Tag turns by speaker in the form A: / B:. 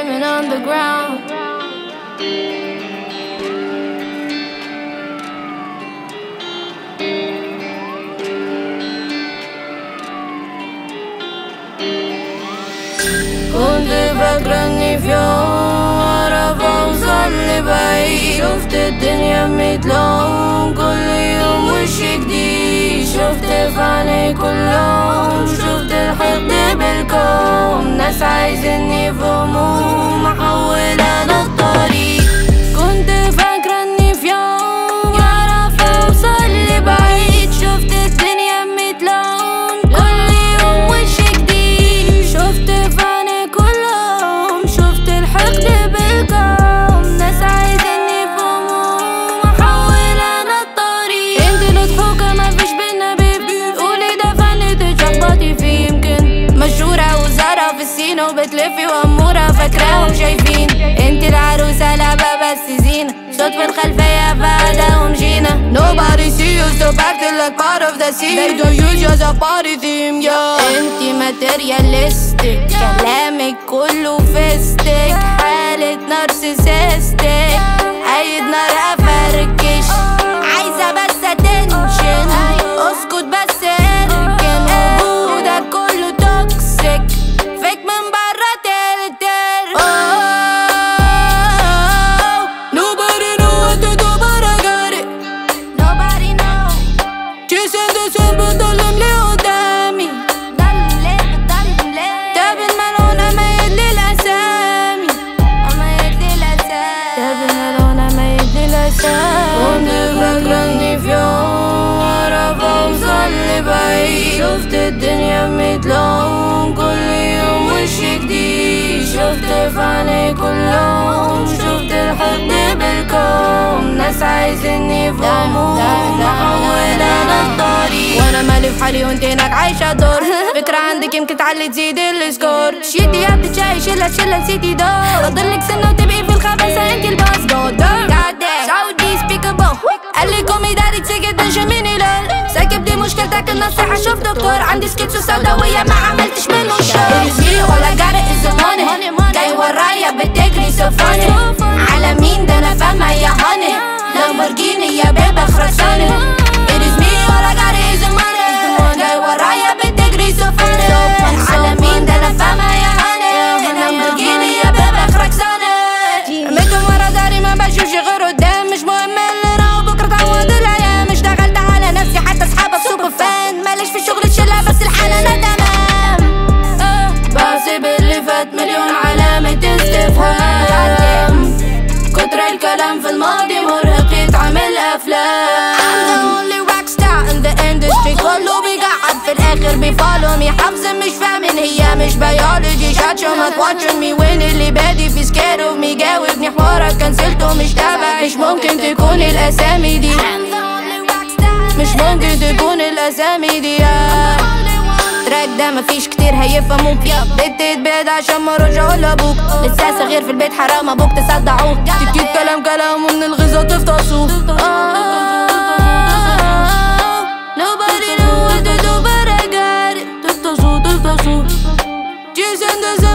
A: jamming on the ground. كنت فاكرة اني في يوم اعرف اوصل لبعيد، شفت الدنيا بميت لون، كل يوم وش جديد، شفت في عيني كلهم، شفت الحقد بالكون، ناس عايزيني في هموم محول انا الطريق. كنت فاكرة اني في يوم اعرف اوصل لبعيد، شفت الدنيا بميت لون، كل يوم وش جديد، شفت في عيني كلهم، شفت الحقد بالكون، ناس عايزيني في هموم محول انا الطريق. انت الضحوكة مفيش بينا بيب، قولي ده فن تتشخبطي فيه، يمكن مشهورة وزارة في السين وبتلفي وأمورة فاكراهم شايفين. انت العروسة لعبة بس زينة، صوت في الخلفية فهداهم جينا. Nobody see you so acting like part of the scene, they don't use you as a party theme, yeah. انت ماتيرياليستك، كلامك كله فيستك، حالة نارسيسستك، عايد نار افركش، عايزة بس اتنشن، اسكت بس اركن، وجودك كله توكسيك، فيك من برا تلتر. Nobody know what to do but I got it. Nobody know. Chasing the sun بتضلم لي قدامي، تاب الملون اما يدلي الاسامي، تاب الملون اما يدلي الاسامي. كنت فاكرة اني في يوم اعرف اوصل لبعيد، شفت الدنيا بميت لون، كل يوم وش جديد، شفت في عيني كلهم، شفت الحقد بالكون، ناس عايزيني في هموم محول انا الطريق. وانا مالي في حالي وانت هناك عايشة دور، فكرة عندك يمكن تعلي تزيد السكور، شيتي يا بتشاي شلة نسيتي دور، فاضلك سنة وتبقي في الخباثة انت الباص جودر. سعودي سبيكابل قال لي قومي داري تسكت نشميني لول، ساكب دي مشكلتك النصيحة شوف دكتور، عندي سكيتسو سوداوية ما عملتش منه شو. يزميلي ولا جاري الزمانة جاي ورايا بتجري سوفاني، على مين ده انا فاهمة يا هاني، لامبورجيني يا بيبة خرساني. يزميلي ولا جاري الزمانة جاي ورايا بتجري سوفاني، على مين ده انا فاهمة يا هاني، لامبورجيني يا بيبة خرساني. رميتهم ورا داري ما بشوفش غير قدام، مش مهم اللي راح بكرة تعوض الايام، اشتغلت على نفسي حتى اصحابك سوبر فان، ماليش في شغل الشلة بس الحالة انا تمام. بحسب اللي فات مليون علامة استفهام، كتر الكلام في الماضي مرهق يتعمل افلام. I'm the only rock star in the industry، كله بيقعد في الاخر بيفولو مي، حافظ مش فاهمين هي مش بيولوجي، شاتشو ما تواتشن مي، وين اللي بادي في سكير اوف مي، جاوبني حوارك كنسلته مش تابع، مش ممكن تكون الاسامي دي، مش ممكن تكون الاسامي دي. التراك ده مفيش كتير هيفهموك، بنت تتبعد عشان ما رجعوا لابوك، لسه صغير في البيت حرام ابوك تصدعوه، تكيد كلام ومن الغيظة تفطسوه. Nobody know what to do but I got it. تفطسوه Chasing the sun